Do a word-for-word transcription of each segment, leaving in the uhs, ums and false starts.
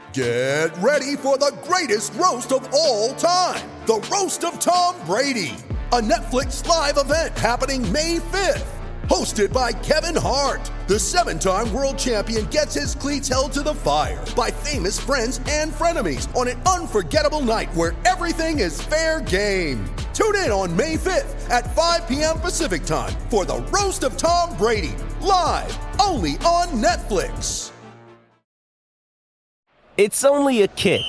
Get ready for the greatest roast of all time, the Roast of Tom Brady, a Netflix live event happening May fifth. Hosted by Kevin Hart, the seven-time world champion gets his cleats held to the fire by famous friends and frenemies on an unforgettable night where everything is fair game. Tune in on May fifth at five p.m. Pacific time for the Roast of Tom Brady, live only on Netflix. It's only a kick,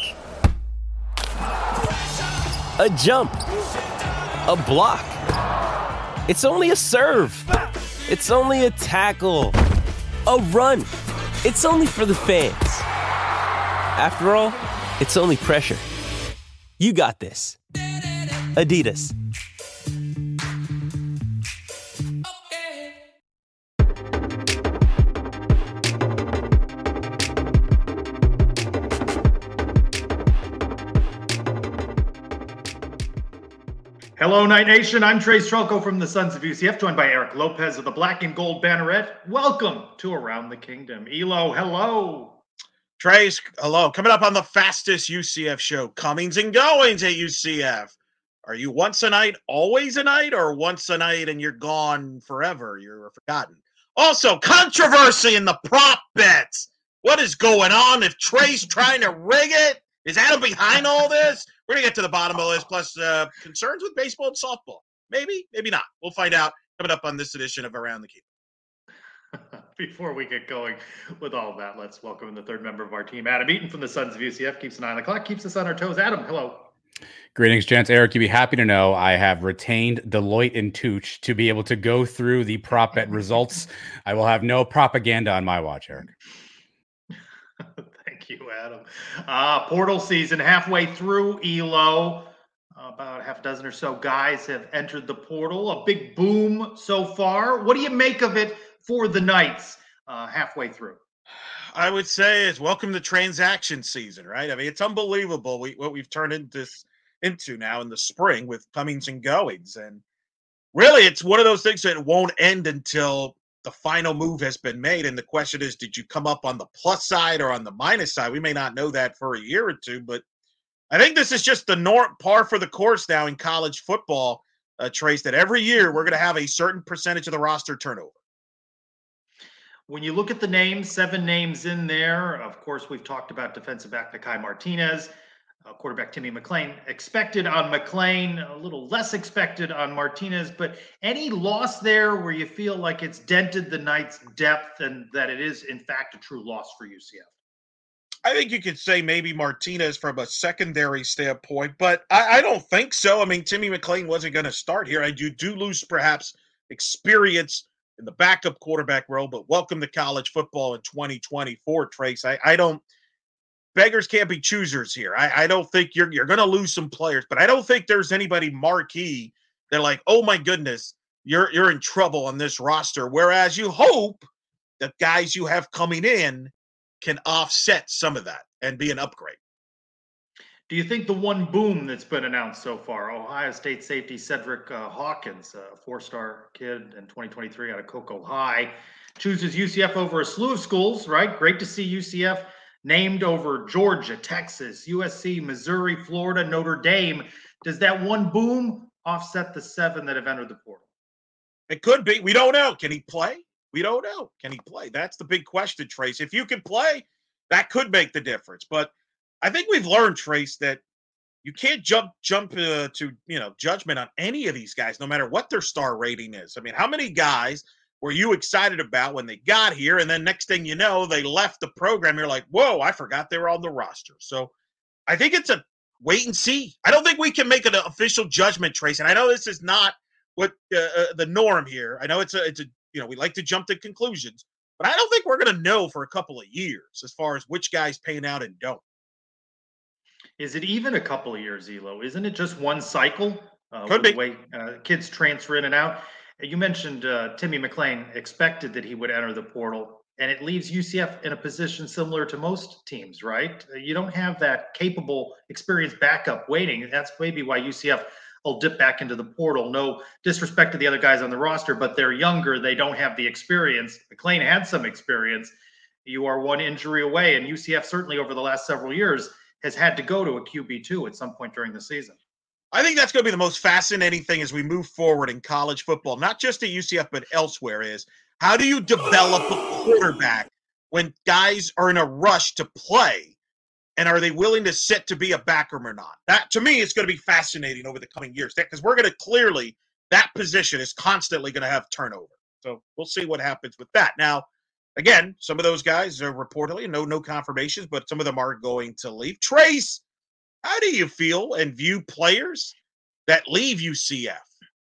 a jump, a block. It's only a serve. It's only a tackle, a run. It's only for the fans. After all, it's only pressure. You got this. Adidas. Hello, Night Nation. I'm Trey Strelko from the Sons of U C F, joined by Eric Lopez of the Black and Gold Banneret. Welcome to Around the Kingdom. Elo, hello. Trace, hello. Coming up on the fastest U C F show, comings and goings at U C F. Are you once a night, always a night, or once a night and you're gone forever? You're forgotten. Also, controversy in the prop bets. What is going on? If Trey's trying to rig it, is Adam behind all this? We're going to get to the bottom of this, plus uh, concerns with baseball and softball. Maybe, maybe not. We'll find out coming up on this edition of Around the Kingdom. Before we get going with all of that, let's welcome the third member of our team, Adam Eaton from the Sons of U C F. Keeps an eye on the clock, keeps us on our toes. Adam, hello. Greetings, gents. Eric, you'd be happy to know I have retained Deloitte and Touche to be able to go through the prop bet results. I will have no propaganda on my watch, Eric. Thank you, Adam. Uh, portal season halfway through, Elo. Uh, about half a dozen or so guys have entered the portal. A big boom so far. What do you make of it for the Knights uh, halfway through? I would say is welcome to transaction season, right? I mean, it's unbelievable we, what we've turned into, into now in the spring with comings and goings. And really, it's one of those things that won't end until the final move has been made. And the question is, did you come up on the plus side or on the minus side? We may not know that for a year or two, but I think this is just the norm, par for the course now in college football, uh, Trace, that every year we're going to have a certain percentage of the roster turnover. When you look at the names, seven names in there, of course, we've talked about defensive back Nakai Martinez, uh, quarterback Timmy McClain. Expected on McClain, a little less expected on Martinez, but any loss there where you feel like it's dented the Knights' depth and that it is, in fact, a true loss for U C F? I think you could say maybe Martinez from a secondary standpoint, but I, I don't think so. I mean, Timmy McClain wasn't going to start here. I do, do lose perhaps experience in the backup quarterback role, but welcome to college football in twenty twenty-four, Trace. I, I don't – beggars can't be choosers here. I, I don't think you're you're going to lose some players, but I don't think there's anybody marquee. They're like, oh, my goodness, you're you're in trouble on this roster, whereas you hope the guys you have coming in can offset some of that and be an upgrade. Do you think the one boom that's been announced so far, Ohio State safety Cedric uh, Hawkins, a four-star kid in twenty twenty-three out of Cocoa High, chooses U C F over a slew of schools, right? Great to see U C F named over Georgia, Texas, U S C, Missouri, Florida, Notre Dame. Does that one boom offset the seven that have entered the portal? It could be. We don't know. Can he play? We don't know. Can he play? That's the big question, Trace. If you can play, that could make the difference. But I think we've learned, Trace, that you can't jump jump uh, to you know judgment on any of these guys, no matter what their star rating is. I mean, how many guys were you excited about when they got here, and then next thing you know, they left the program? You're like, whoa, I forgot they were on the roster. So I think it's a wait and see. I don't think we can make an official judgment, Trace. And I know this is not what uh, uh, the norm here. I know it's a it's a you know we like to jump to conclusions, but I don't think we're going to know for a couple of years as far as which guys pan out and don't. Is it even a couple of years, Elo? Isn't it just one cycle? Uh, Could be. The way uh, kids transfer in and out. You mentioned uh, Timmy McClain expected that he would enter the portal, and it leaves U C F in a position similar to most teams, right? You don't have that capable, experienced backup waiting. That's maybe why U C F will dip back into the portal. No disrespect to the other guys on the roster, but they're younger. They don't have the experience. McClain had some experience. you are one injury away. And U C F certainly over the last several years has had to go to a Q B two at some point during the season. I think that's going to be the most fascinating thing as we move forward in college football, not just at U C F, but elsewhere, is how do you develop a quarterback when guys are in a rush to play? And are they willing to sit to be a backer or not? That, to me, is going to be fascinating over the coming years because we're going to clearly, that position is constantly going to have turnover. So we'll see what happens with that. Now, again, some of those guys are reportedly, no, no confirmations, but some of them are going to leave. Trace, how do you feel and view players that leave U C F?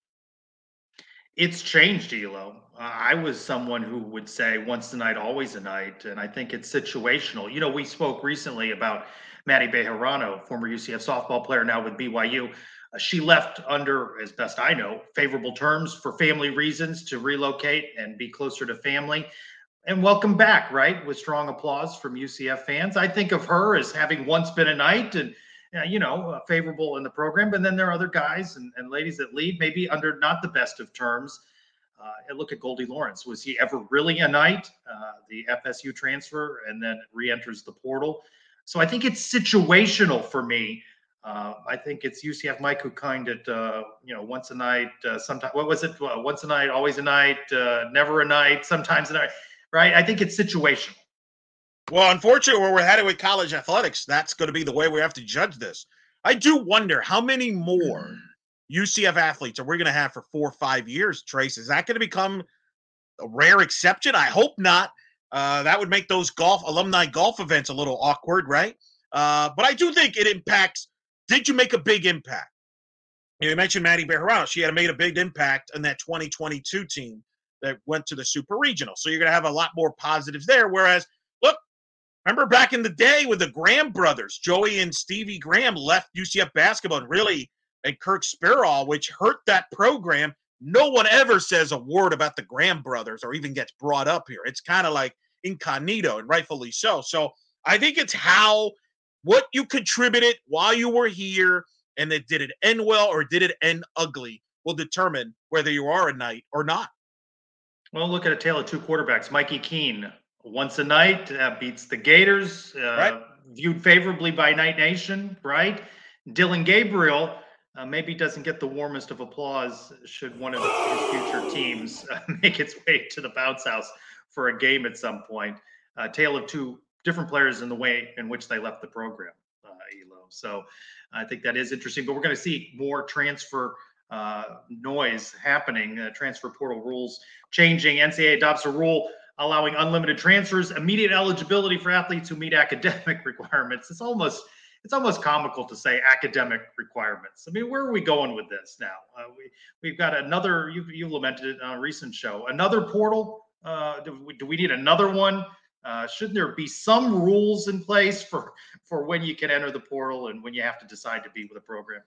It's changed, Elo. Uh, I was someone who would say once a night, always a night. And I think it's situational. You know, we spoke recently about Maddie Bejarano, former U C F softball player, now with B Y U. Uh, she left under, as best I know, favorable terms for family reasons to relocate and be closer to family. And welcome back, right? With strong applause from U C F fans. I think of her as having once been a Knight and, uh, you know, uh, favorable in the program. But then there are other guys and, and ladies that leave maybe under not the best of terms. Uh, and look at Goldie Lawrence. Was he ever really a Knight? Uh, the F S U transfer and then re-enters the portal. So I think it's situational for me. Uh, I think it's U C F Mike who kind of, uh, you know, once a night, uh, sometimes, what was it? Uh, once a night, always a night, uh, never a night, sometimes a night, right? I think it's situational. Well, unfortunately, where we're headed with college athletics, that's going to be the way we have to judge this. I do wonder how many more U C F athletes are we going to have for four or five years, Trace? Is that going to become a rare exception? I hope not. Uh, that would make those golf alumni golf events a little awkward, right? Uh, but I do think it impacts. Did you make a big impact? You, know, you mentioned Maddie Bejarano. She had made a big impact on that twenty twenty-two team that went to the Super Regional. So you're going to have a lot more positives there. Whereas, look, remember back in the day with the Graham brothers, Joey and Stevie Graham left U C F basketball and really, and Kirk Spirall, which hurt that program. No one ever says a word about the Graham brothers or even gets brought up here. It's kind of like incognito, and rightfully so. So I think it's how, what you contributed while you were here, and that did it end well or did it end ugly will determine whether you are a Knight or not. Well, look at a tale of two quarterbacks. Mikey Keene, once a night, uh, beats the Gators, uh, right. Viewed favorably by Knight Nation, right? Dylan Gabriel uh, maybe doesn't get the warmest of applause should one of his future teams uh, make its way to the bounce house for a game at some point. A uh, tale of two different players in the way in which they left the program, uh, Elo. So I think that is interesting, but we're going to see more transfer uh, noise happening, uh, transfer portal rules changing. N C double A adopts a rule allowing unlimited transfers, immediate eligibility for athletes who meet academic requirements. It's almost it's almost comical to say academic requirements. I mean, where are we going with this now? Uh, we, we've got another, you you lamented it on a recent show, another portal. Uh, do, we, do we need another one? Uh, shouldn't there be some rules in place for, for when you can enter the portal and when you have to decide to be with a program?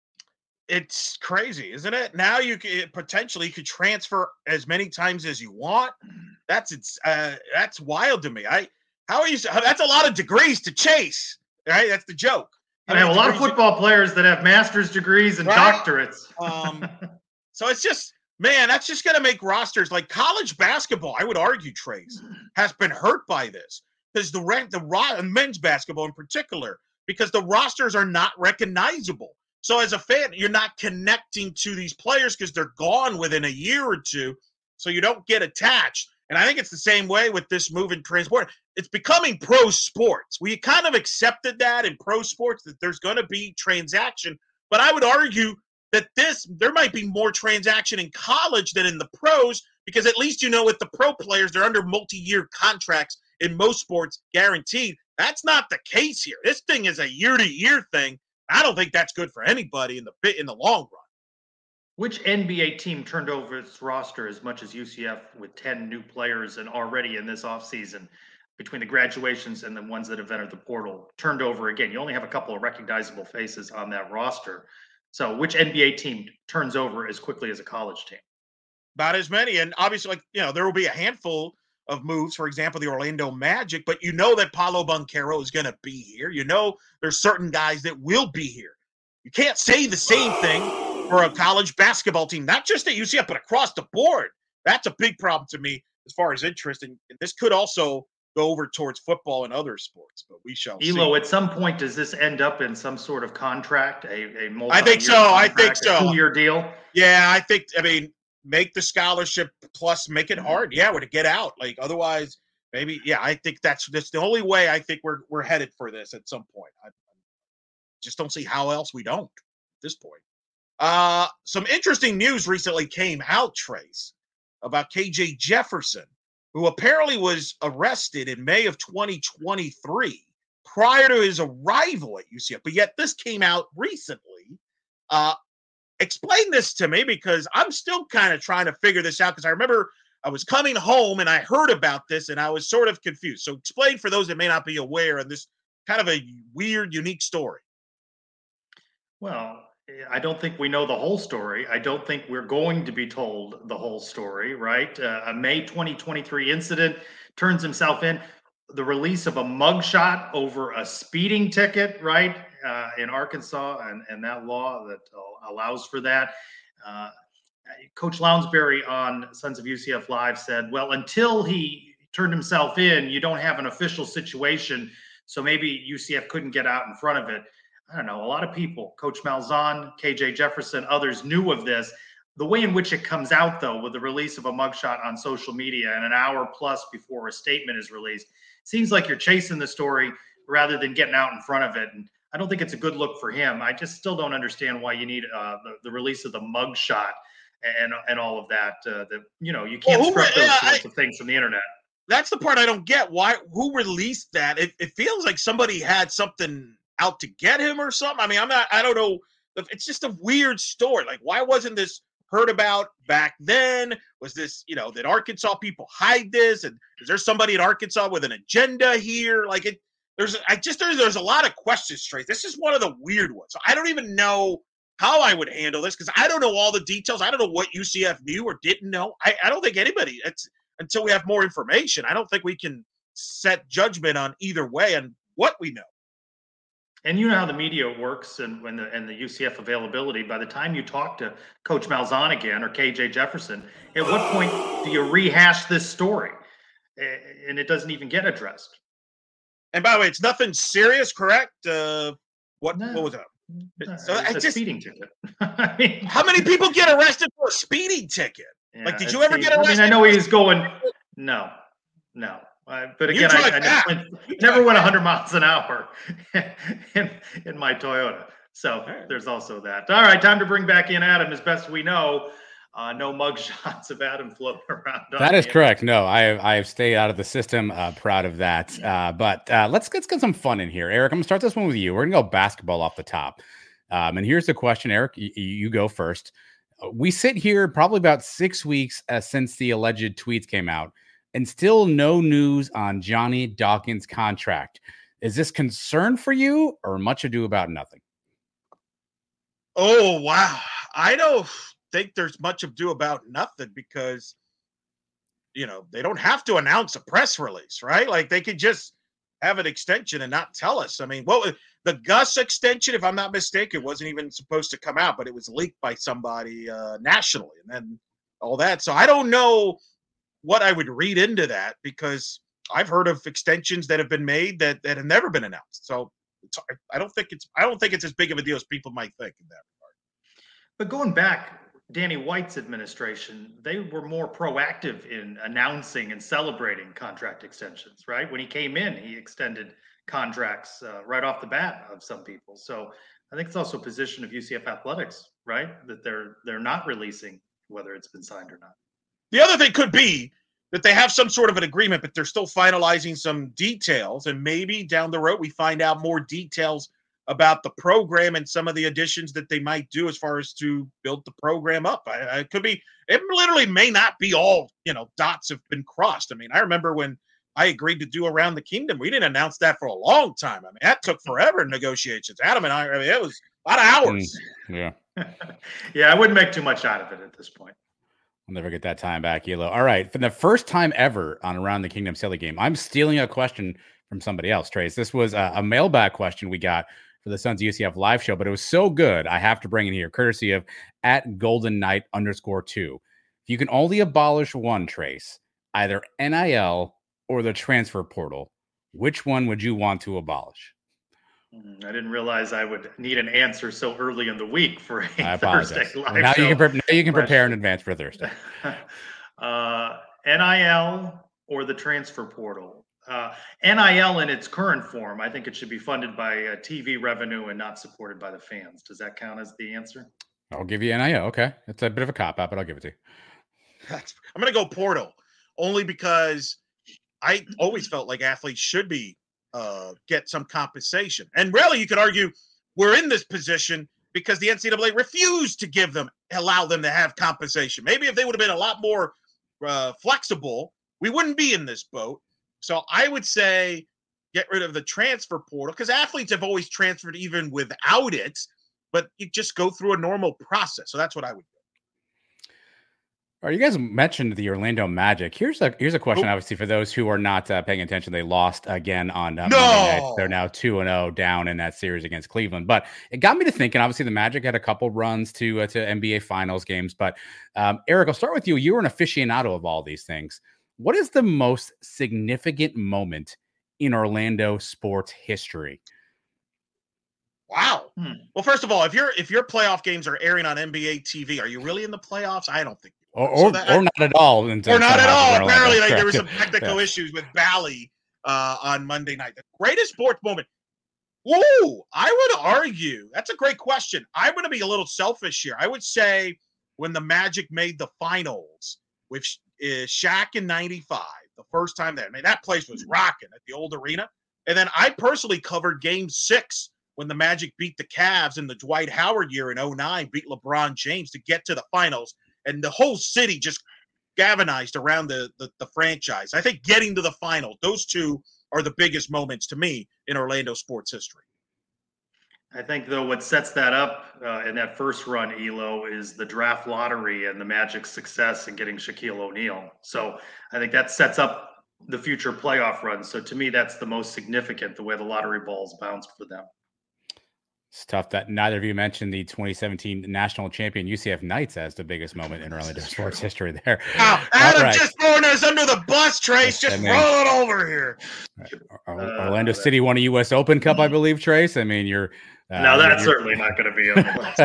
It's crazy, isn't it? Now you could potentially could transfer as many times as you want. That's it's uh, that's wild to me. I how are you? That's a lot of degrees to chase, right? That's the joke. I have a lot of football players that have master's degrees and right? doctorates. um, so it's just. Man, that's just going to make rosters like college basketball. I would argue, Trace, has been hurt by this because the rank, the ro- men's basketball in particular, because the rosters are not recognizable. So as a fan, you're not connecting to these players because they're gone within a year or two. So you don't get attached. And I think it's the same way with this move in transport. It's becoming pro sports. We kind of accepted that in pro sports that there's going to be transaction. But I would argue that this, there might be more transaction in college than in the pros, because at least, you know, with the pro players, they're under multi-year contracts in most sports, guaranteed. That's not the case here. This thing is a year-to-year thing. I don't think that's good for anybody in the in the long run. Which N B A team turned over its roster as much as U C F with ten new players and already in this offseason between the graduations and the ones that have entered the portal turned over again? You only have a couple of recognizable faces on that roster. So which N B A team turns over as quickly as a college team? About as many. And obviously, like, you know, there will be a handful of moves, for example, the Orlando Magic, but you know that Paolo Banchero is going to be here. You know there's certain guys that will be here. You can't say the same thing for a college basketball team, not just at U C F, but across the board. That's a big problem to me as far as interest. And this could also go over towards football and other sports. But we shall Elo, see. at some point, does this end up in some sort of contract, a, a multi-year I think so. I think so. two-year deal? Yeah, I think, I mean, make the scholarship plus make it hard. Yeah, we're to get out. Like, otherwise, maybe, yeah, I think that's, that's the only way I think we're we're headed for this at some point. I, I just don't see how else we don't at this point. Uh, some interesting news recently came out, Trace, about K J Jefferson, who apparently was arrested in May of twenty twenty-three prior to his arrival at U C F. But yet this came out recently. Uh, explain this to me, because I'm still kind of trying to figure this out, because I remember I was coming home and I heard about this and I was sort of confused. So explain for those that may not be aware of this kind of a weird, unique story. Well, I don't think we know the whole story. I don't think we're going to be told the whole story, right? Uh, a May twenty twenty-three incident, turns himself in. The release of a mugshot over a speeding ticket, right, uh, in Arkansas, and, and that law that uh, allows for that. Uh, Coach Lounsbury on Sons of U C F Live said, well, until he turned himself in, you don't have an official situation, so maybe U C F couldn't get out in front of it. I don't know, a lot of people, Coach Malzahn, K J Jefferson, others knew of this. The way in which it comes out, though, with the release of a mugshot on social media and an hour plus before a statement is released, seems like you're chasing the story rather than getting out in front of it. And I don't think it's a good look for him. I just still don't understand why you need uh, the, the release of the mugshot and and all of that. Uh, that you know, you can't well, scrub those yeah, sorts I, of things from the internet. That's the part I don't get. Why? Who released that? It, it feels like somebody had something out to get him or something. I mean, I'm not, I don't know. It's just a weird story. Like, why wasn't this heard about back then? Was this, you know, did Arkansas people hide this? And is there somebody in Arkansas with an agenda here? Like, it, there's, I just, there's, there's a lot of questions, straight. This is one of the weird ones. So I don't even know how I would handle this, because I don't know all the details. I don't know what U C F knew or didn't know. I, I don't think anybody, it's until we have more information, I don't think we can set judgment on either way and what we know. And you know how the media works, and when the and the U C F availability. By the time you talk to Coach Malzahn again or K J Jefferson, at what point do you rehash this story? And it doesn't even get addressed. And by the way, it's nothing serious, correct? Uh, what no, what was that? No, so it's I a just, speeding ticket. I mean, how many people get arrested for a speeding ticket? Yeah, like, did you ever get arrested? I mean, I know he's going. No, no. Uh, but again, I, I never went, never went one hundred miles an hour in, in my Toyota. So there's also that. All right, time to bring back in Adam. As best we know, uh, no mug shots of Adam floating around. That is correct. No, I have, I have stayed out of the system. Uh, proud of that. Uh, but uh, let's, let's get some fun in here. Eric, I'm going to start this one with you. We're going to go basketball off the top. Um, and here's the question, Eric. You, you go first. We sit here probably about six weeks uh, since the alleged tweets came out, and still no news on Johnny Dawkins' contract. Is this concern for you, or much ado about nothing? Oh, wow. I don't think there's much ado about nothing, because, you know, they don't have to announce a press release, right? Like, they could just have an extension and not tell us. I mean, what the Gus extension, if I'm not mistaken, wasn't even supposed to come out, but it was leaked by somebody uh, nationally, and then all that. So I don't know what I would read into that, because I've heard of extensions that have been made that, that have never been announced. So it's, I don't think it's I don't think it's as big of a deal as people might think in that regard. But going back, Danny White's administration, they were more proactive in announcing and celebrating contract extensions, right? When he came in, he extended contracts uh, right off the bat of some people. So I think it's also a position of U C F athletics, right? That they're they're not releasing whether it's been signed or not. The other thing could be that they have some sort of an agreement, but they're still finalizing some details. And maybe down the road, we find out more details about the program and some of the additions that they might do as far as to build the program up. I, I it could be, it literally may not be all, you know, dots have been crossed. I mean, I remember when I agreed to do Around the Kingdom, we didn't announce that for a long time. I mean, that took forever in negotiations. Adam and I, I mean, it was a lot of hours. Mm, yeah. Yeah, I wouldn't make too much out of it at this point. I'll never get that time back, Elo. All right. For the first time ever on Around the Kingdom Silly Game, I'm stealing a question from somebody else, Trace. This was a, a mailbag question we got for the Sons of U C F live show, but it was so good, I have to bring it here, courtesy of at Golden Knight underscore two. If you can only abolish one, Trace, either N I L or the transfer portal, which one would you want to abolish? I didn't realize I would need an answer so early in the week for a I Thursday apologize. live Now show. you can pre- now you can prepare in advance for Thursday. uh, N I L or the transfer portal? Uh, N I L in its current form, I think it should be funded by uh, T V revenue and not supported by the fans. Does that count as the answer? I'll give you N I L. Okay, it's a bit of a cop out, but I'll give it to you. That's, I'm going to go portal only because I always felt like athletes should be uh, get some compensation. And really, you could argue we're in this position because the N C double A refused to give them, allow them to have compensation. Maybe if they would have been a lot more uh, flexible, we wouldn't be in this boat. So I would say get rid of the transfer portal because athletes have always transferred even without it, but you just go through a normal process. So that's what I would do. All right, you guys mentioned the Orlando Magic. Here's a here's a question, oh. obviously, for those who are not uh, paying attention. They lost again on uh, no! Monday night. They're now two and zero down in that series against Cleveland. But it got me to thinking. Obviously, the Magic had a couple runs to uh, to N B A Finals games. But um, Eric, I'll start with you. You were an aficionado of all these things. What is the most significant moment in Orlando sports history? Wow. Hmm. Well, first of all, if your if your playoff games are airing on N B A T V, are you really in the playoffs? I don't think. Or or, so that, or not at all. Or not at all. Apparently, like, there were some technical yeah. issues with Bally uh, on Monday night. The greatest sports moment. Ooh, I would argue. That's a great question. I'm going to be a little selfish here. I would say when the Magic made the finals with uh, Shaq in ninety-five, the first time there. I mean, that place was rocking at the old arena. And then I personally covered game six when the Magic beat the Cavs in the Dwight Howard year in oh nine, beat LeBron James to get to the finals. And the whole city just galvanized around the, the, the franchise. I think getting to the final, those two are the biggest moments to me in Orlando sports history. I think, though, what sets that up uh, in that first run, Elo, is the draft lottery and the Magic's success in getting Shaquille O'Neal. So I think that sets up the future playoff run. So to me, that's the most significant, the way the lottery balls bounced for them. It's tough that neither of you mentioned the twenty seventeen national champion U C F Knights as the biggest moment in Orlando sports history there. Wow, Adam right. just throwing us under the bus, Trace. Just roll it over here. Uh, Orlando uh, City won a U S Open Cup, I believe, Trace. I mean, you're Uh, no, that's you're, certainly not going to be on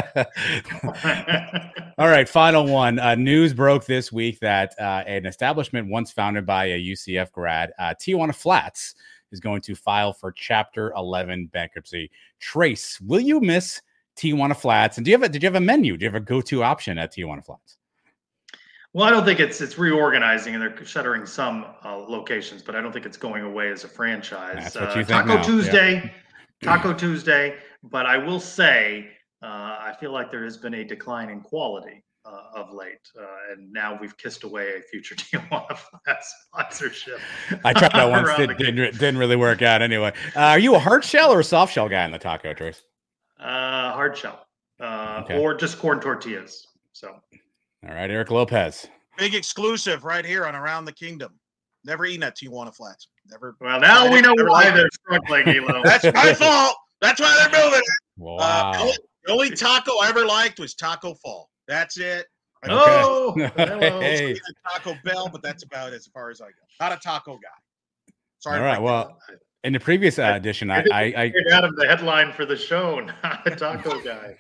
the list. All right, final one. Uh, news broke this week that uh, an establishment once founded by a U C F grad, uh, Tijuana Flats, is going to file for Chapter eleven bankruptcy. Trace, will you miss Tijuana Flats? And do you have a, did you have a menu? Do you have a go-to option at Tijuana Flats? Well, I don't think it's it's reorganizing and they're shuttering some uh, locations, but I don't think it's going away as a franchise. That's what uh, you think Taco now. Tuesday, yeah. Taco Tuesday. But I will say, uh, I feel like there has been a decline in quality uh, of late, uh, and now we've kissed away a future Tijuana Flats sponsorship. I tried that once; it didn't, didn't really work out. Anyway, uh, are you a hard shell or a soft shell guy in the taco, Trace? Uh, hard shell, uh, okay. Or just corn tortillas. So, all right, Eric Lopez, big exclusive right here on Around the Kingdom. Never eaten at Tijuana Flats. Never. Well, now we know why they're struggling, Elo. That's my fault. That's why they're moving it. Wow. Uh, the, only, the only taco I ever liked was Taco Fall. That's it. Oh, hey. Taco Bell, but that's about as far as I go. Not a taco guy. Sorry. All right. Well, in the previous uh, edition, I, I, I gave Adam the headline for the show, not a taco guy.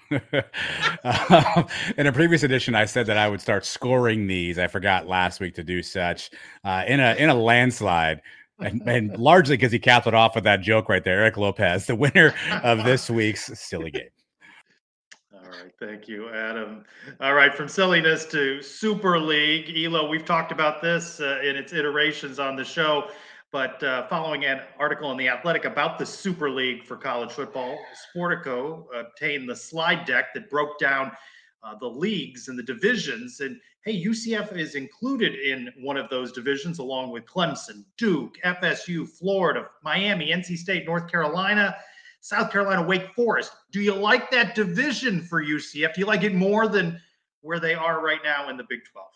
uh, in a previous edition, I said that I would start scoring these. I forgot last week to do such uh, in a in a landslide. And, and largely because he capped it off with that joke right there, Eric Lopez, the winner of this week's silly game. All right, thank you, Adam. All right, from silliness to Super League, Elo, we've talked about this uh, in its iterations on the show, but uh, following an article in The Athletic about the Super League for college football, Sportico obtained the slide deck that broke down Uh, the leagues and the divisions. And hey, U C F is included in one of those divisions along with Clemson, Duke, F S U, Florida, Miami, N C State, North Carolina, South Carolina, Wake Forest. Do you like that division for U C F? Do you like it more than where they are right now in the Big twelve?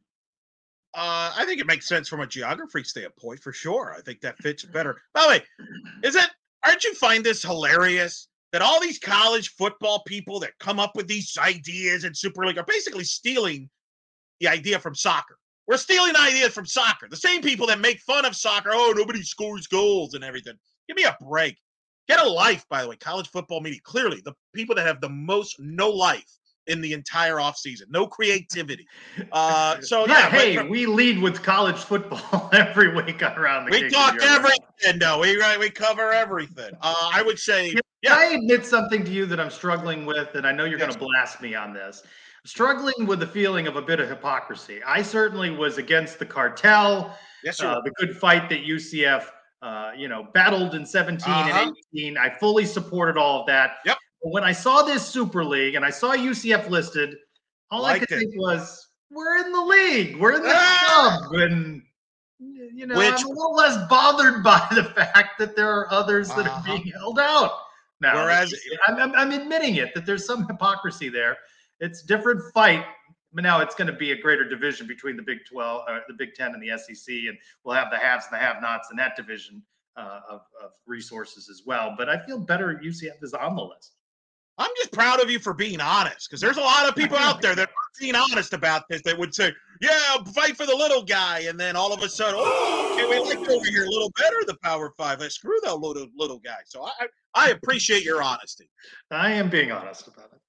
Uh, I think it makes sense from a geography standpoint for sure. I think that fits better. By the way, is it, aren't you find this hilarious? That all these college football people that come up with these ideas in Super League are basically stealing the idea from soccer. We're stealing ideas from soccer. The same people that make fun of soccer. Oh, nobody scores goals and everything. Give me a break. Get a life, by the way. College football media, clearly the people that have the most no life in the entire offseason. No creativity. Uh, so, yeah, yeah. Hey, but, we lead with college football every week around the We talk everything, though. We, we cover everything. Uh, I would say, Can yeah. I admit something to you that I'm struggling with, and I know you're Yes. going to blast me on this. Struggling with the feeling of a bit of hypocrisy. I certainly was against the cartel, Yes, you uh, are. the good fight that U C F, uh, you know, battled in seventeen Uh-huh. and eighteen. I fully supported all of that. Yep. But when I saw this Super League and I saw U C F listed, all Liked I could it. think was, "We're in the league. We're in the Ah! club." And you know, Which- I'm a little less bothered by the fact that there are others that Uh-huh. are being held out. Now, Whereas- I'm, I'm, I'm admitting it that there's some hypocrisy there. It's different fight, but now it's going to be a greater division between the Big twelve, uh, the Big Ten, and the S E C, and we'll have the haves and the have-nots in that division uh, of, of resources as well. But I feel better U C F is on the list. I'm just proud of you for being honest, because there's a lot of people out there that aren't being honest about this that would say, yeah, fight for the little guy, and then all of a sudden, oh, okay, we like over here a little better, the Power Five. Like, screw that little little guy. So I I appreciate your honesty. I am being honest about it.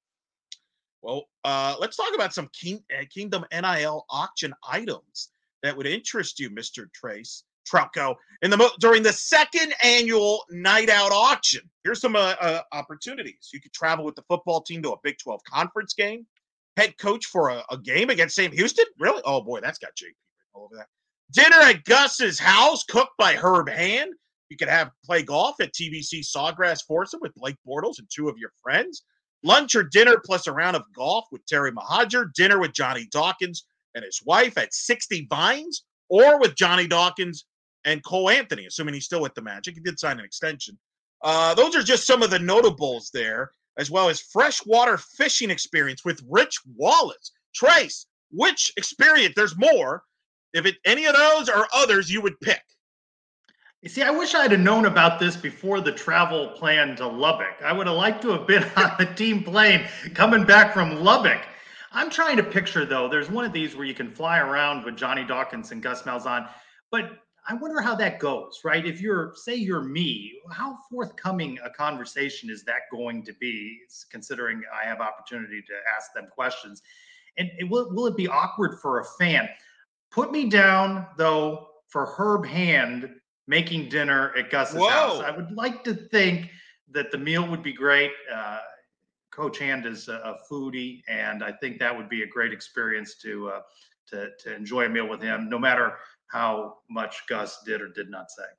Well, uh, let's talk about some King, uh, Kingdom N I L auction items that would interest you, Mister Trace Trumko, in the mo- during the second annual Night Out auction. Here's some uh, uh, opportunities. You could travel with the football team to a Big twelve conference game, head coach for a, a game against Sam Houston. Really? Oh boy, that's got J P all over that. Dinner at Gus's house, cooked by Herb Hand. You could have play golf at T V C Sawgrass Foursome with Blake Bortles and two of your friends. Lunch or dinner plus a round of golf with Terry Mahajer. Dinner with Johnny Dawkins and his wife at sixty Vines, or with Johnny Dawkins and Cole Anthony, assuming he's still with the Magic. He did sign an extension. Uh, those are just some of the notables there, as well as freshwater fishing experience with Rich Wallace. Trace, which experience? There's more. If it any of those or others, you would pick. You see, I wish I'd have known about this before the travel plan to Lubbock. I would have liked to have been on the team plane coming back from Lubbock. I'm trying to picture, though, there's one of these where you can fly around with Johnny Dawkins and Gus Malzahn, but I wonder how that goes, right? If you're, say you're me, how forthcoming a conversation is that going to be, considering I have opportunity to ask them questions? And it, will, will it be awkward for a fan? Put me down, though, for Herb Hand making dinner at Gus's Whoa. house. I would like to think that the meal would be great. Uh, Coach Hand is a, a foodie, and I think that would be a great experience to uh, to to enjoy a meal with him, no matter how much Gus did or did not say.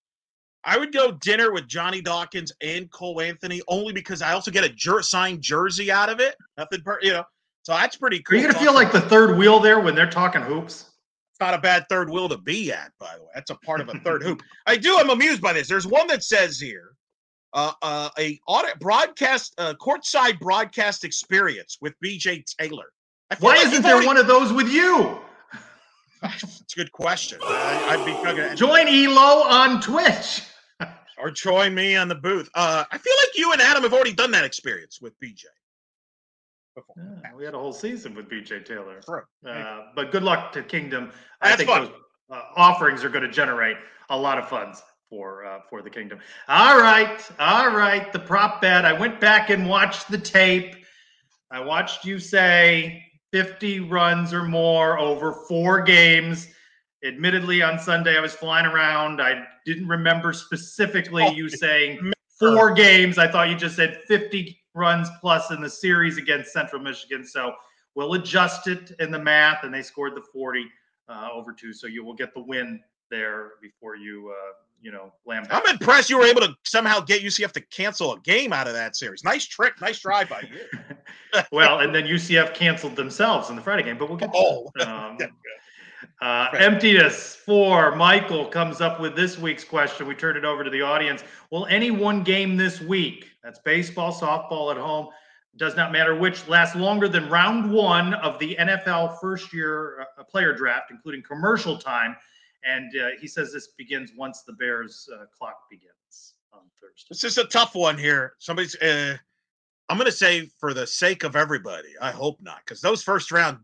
I would go dinner with Johnny Dawkins and Cole Anthony, only because I also get a jer- signed jersey out of it. Nothing, per- you know. So that's pretty cool. Are you gonna feel like the third wheel there when they're talking hoops? It's not a bad third wheel to be at, by the way. That's a part of a third hoop. I do. I'm amused by this. There's one that says here, uh, uh, a audit broadcast, uh, courtside broadcast experience with B J Taylor. I feel Why like isn't you've there already- one of those with you? It's a good question. I, I'd be gonna, Join Elo on Twitch. or join me on the booth. Uh, I feel like you and Adam have already done that experience with B J. Before. Yeah, we had a whole season with B J Taylor. True. Uh, but good luck to Kingdom. I That's think fun. those uh, offerings are going to generate a lot of funds for uh, for the Kingdom. All right, all right. The prop bet. I went back and watched the tape. I watched you say fifty runs or more over four games. Admittedly, on Sunday I was flying around. I didn't remember specifically Oh, you saying four games. I thought you just said fifty runs plus in the series against Central Michigan. So we'll adjust it in the math, and they scored the forty uh, over two. So you will get the win there before you, uh, you know, lamb. I'm impressed you were able to somehow get U C F to cancel a game out of that series. Nice trick. Nice drive by you. Well, and then U C F canceled themselves in the Friday game, but we'll get to Oh. that. Um, uh, emptiness for Michael comes up with this week's question. We turn it over to the audience. Will any one game this week, that's baseball, softball at home, does not matter which, last longer than round one of the N F L first year uh, player draft, including commercial time? And uh, he says this begins once the Bears uh, clock begins on Thursday. This is a tough one here. Somebody's, uh, I'm going to say for the sake of everybody, I hope not, because those first round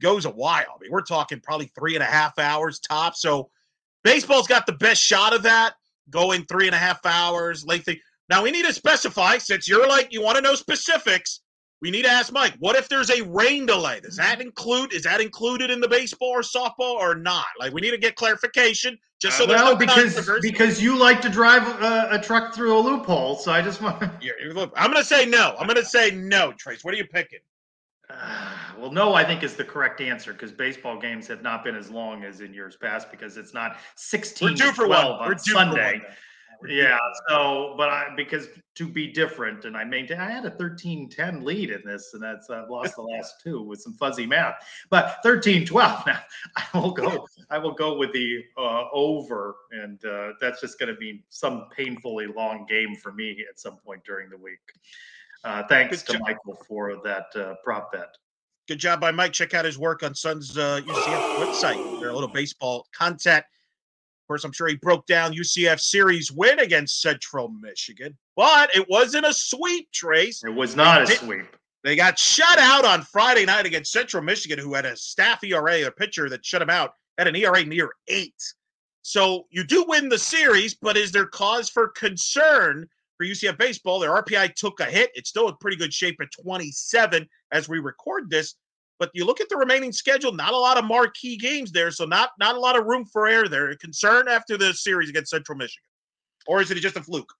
goes a while. I mean, we're talking probably three and a half hours top. So baseball's got the best shot of that, going three and a half hours, lengthy. Now we need to specify, since you're like, you want to know specifics, we need to ask Mike, what if there's a rain delay? Does that include, is that included in the baseball or softball or not? Like, we need to get clarification just so uh, there's well, no because controversy. because you like to drive a, a truck through a loophole, so I just want to. I'm going to say no. I'm going to say no, Trace. What are you picking? Uh, well, no, I think is the correct answer because baseball games have not been as long as in years past because it's not sixteen We're due to for twelve one. on We're due Sunday. For one, Yeah, so but I because to be different, and I maintain I had a thirteen ten lead in this, and that's I've lost the last two with some fuzzy math. But thirteen twelve now, I will go. I will go with the uh, over, and uh, that's just going to be some painfully long game for me at some point during the week. Uh, thanks to Michael for that uh, prop bet. Good job by Mike. Check out his work on Sun's uh, U C F website. There's a little baseball content. Of course, I'm sure he broke down U C F series win against Central Michigan, but it wasn't a sweep, Trace. It was not they a did, sweep. They got shut out on Friday night against Central Michigan, who had a staff E R A, a pitcher that shut him out, had an E R A near eight. So you do win the series, but is there cause for concern for U C F baseball? Their R P I took a hit. It's still in pretty good shape at twenty-seven as we record this. But you look at the remaining schedule, not a lot of marquee games there, so not not a lot of room for error there. Concern after the series against Central Michigan? Or is it just a fluke?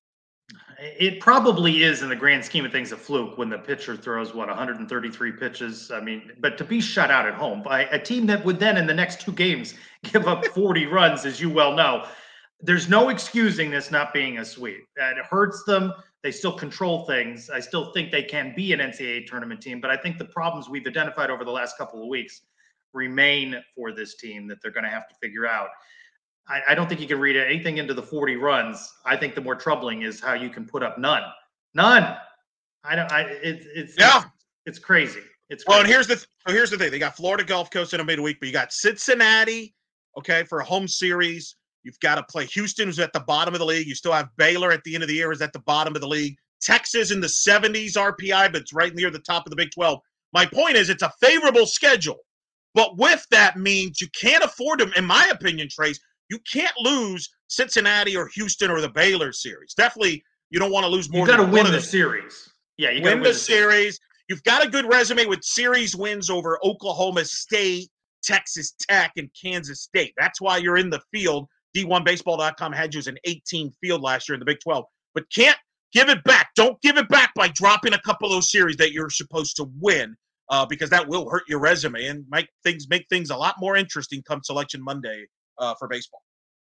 It probably is in the grand scheme of things a fluke when the pitcher throws, what, one hundred thirty-three pitches. I mean, but to be shut out at home by a team that would then in the next two games give up forty runs, as you well know, there's no excusing this not being a sweep. It hurts them. They still control things. I still think they can be an N C double A tournament team, but I think the problems we've identified over the last couple of weeks remain for this team that they're going to have to figure out. I, I don't think you can read anything into the forty runs. I think the more troubling is how you can put up none. None. I don't. I. It, it's yeah. It's, it's crazy. It's crazy. Well, and here's the th- so here's the thing. They got Florida Gulf Coast in a midweek, but you got Cincinnati, okay, for a home series. You've got to play Houston, who's at the bottom of the league. You still have Baylor at the end of the year, who's at the bottom of the league. Texas in the seventies R P I, but it's right near the top of the Big twelve. My point is, it's a favorable schedule. But with that means you can't afford them, in my opinion, Trace, you can't lose Cincinnati or Houston or the Baylor series. Definitely, you don't want to lose more you than win one of the them. series. Yeah, you got to win, win the, the series. series. You've got a good resume with series wins over Oklahoma State, Texas Tech, and Kansas State. That's why you're in the field. D one baseball dot com had you as an eighteen field last year in the Big twelve, but can't give it back. Don't give it back by dropping a couple of those series that you're supposed to win, uh, because that will hurt your resume and make things make things a lot more interesting come Selection Monday uh, for baseball.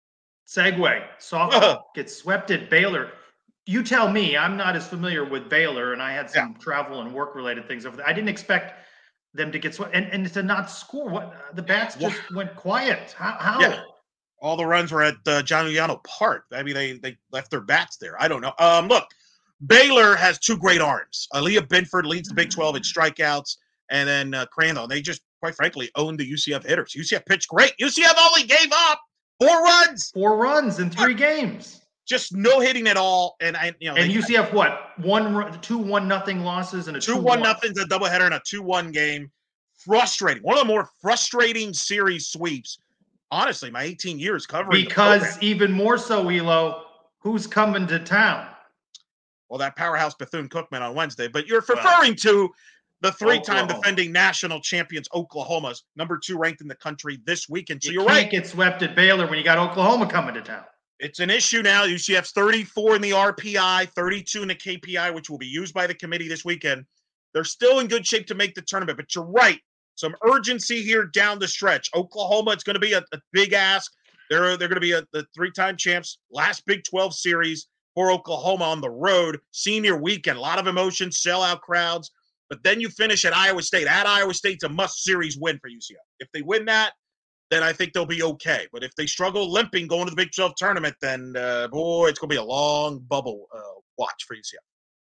Segue. Softball gets swept at Baylor. You tell me. I'm not as familiar with Baylor, and I had some yeah. travel and work-related things over there. I didn't expect them to get swept and, and to not score. What the bats just yeah. went quiet. How? how? Yeah. All the runs were at uh, John Uliano Park. Maybe they they left their bats there. I don't know. Um, look, Baylor has two great arms. Aaliyah Binford leads the Big twelve in strikeouts, and then uh, Crandall. They just, quite frankly, owned the U C F hitters. U C F pitched great. U C F only gave up four runs. Four runs in three games. Just no hitting at all. And I, you know, and they, U C F what? One, two, one nothing losses and a two one nothing's a doubleheader and a two one game. Frustrating. One of the more frustrating series sweeps. Honestly, my eighteen years covering because even more so, Elo, who's coming to town? Well, that powerhouse Bethune-Cookman on Wednesday, but you're referring well, to the three-time Oklahoma. defending national champions Oklahoma's number two ranked in the country this weekend. So you you're can't right. Get swept at Baylor when you got Oklahoma coming to town. It's an issue now. U C F's thirty-four in the R P I, thirty-two in the K P I, which will be used by the committee this weekend. They're still in good shape to make the tournament, but you're right. Some urgency here down the stretch. Oklahoma, it's going to be a, a big ask. They're, they're going to be a, the three-time champs. Last Big twelve series for Oklahoma on the road. Senior weekend, a lot of emotion, sellout crowds. But then you finish at Iowa State. At Iowa State's a must-series win for U C F. If they win that, then I think they'll be okay. But if they struggle limping going to the Big twelve tournament, then, uh, boy, it's going to be a long bubble uh, watch for U C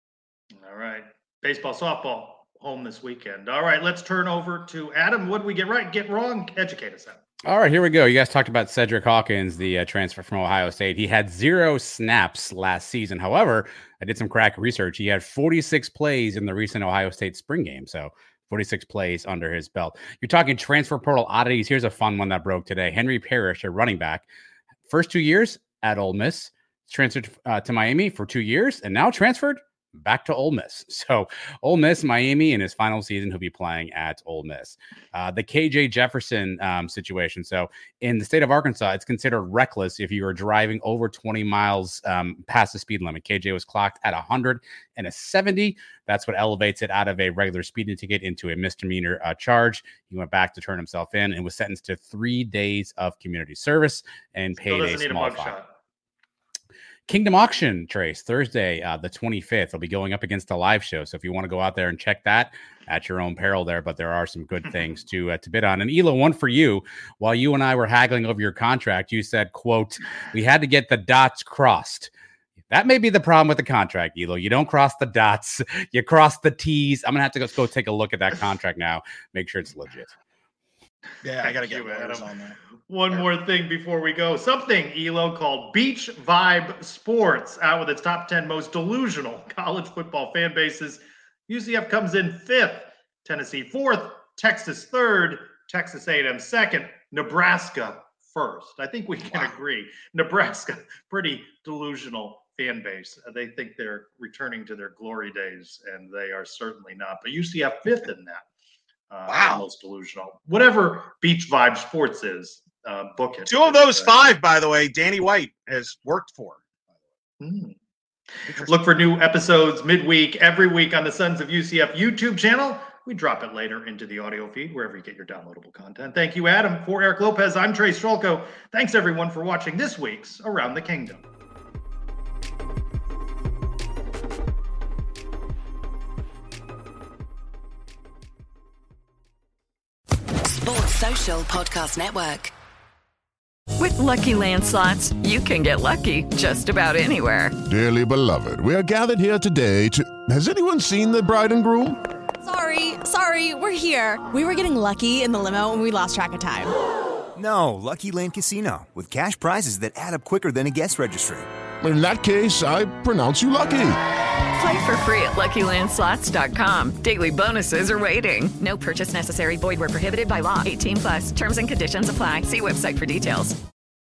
F. All right. Baseball, softball. Home this weekend. All right, let's turn over to Adam. What did we get right, get wrong? Educate us, Adam. All right, here we go. You guys talked about Cedric Hawkins, the uh, transfer from Ohio State. He had zero snaps last season. However, I did some crack research. He had forty-six plays in the recent Ohio State spring game. So forty-six plays under his belt. You're talking transfer portal oddities. Here's a fun one that broke today. Henry Parrish, a running back, first two years at Ole Miss, transferred uh, to Miami for two years, and now transferred back to Ole Miss. So Ole Miss, Miami, in his final season, he'll be playing at Ole Miss. Uh, the K J Jefferson um, situation. So in the state of Arkansas, it's considered reckless if you are driving over twenty miles um, past the speed limit. K J was clocked at one hundred and a seventy. That's what elevates it out of a regular speeding ticket into a misdemeanor uh, charge. He went back to turn himself in and was sentenced to three days of community service and paid a small fine. Kingdom Auction, Trace, Thursday, uh, the twenty-fifth. I'll be going up against a live show. So if you want to go out there and check that at your own peril there, but there are some good things to uh, to bid on. And Elo, one for you. While you and I were haggling over your contract, you said, quote, we had to get the dots crossed. That may be the problem with the contract, Elo. You don't cross the dots. You cross the T's. I'm going to have to go, go take a look at that contract now. Make sure it's legit. Yeah, I got to get lawyers on that. One more thing before we go. Something, Elo, called Beach Vibe Sports, out with its top ten most delusional college football fan bases. U C F comes in fifth, Tennessee fourth, Texas third, Texas A and M second, Nebraska first. I think we can wow. agree. Nebraska, pretty delusional fan base. They think they're returning to their glory days, and they are certainly not. But U C F fifth in that. Uh, wow. Most delusional. Whatever Beach Vibe Sports is, uh, book it. Two of those uh, five, by the way, Danny White has worked for. Hmm. Look for new episodes midweek, every week on the Sons of U C F YouTube channel. We drop it later into the audio feed, wherever you get your downloadable content. Thank you, Adam. For Eric Lopez, I'm Trace Strolko. Thanks, everyone, for watching this week's Around the Kingdom. Sports Social Podcast Network. With Lucky Land Slots, you can get lucky just about anywhere. Dearly beloved, we are gathered here today to... Has anyone seen the bride and groom? Sorry, sorry, we're here. We were getting lucky in the limo and we lost track of time. No, Lucky Land Casino, with cash prizes that add up quicker than a guest registry. In that case, I pronounce you lucky. Play for free at Lucky Land Slots dot com. Daily bonuses are waiting. No purchase necessary. Void where prohibited by law. eighteen plus. Terms and conditions apply. See website for details.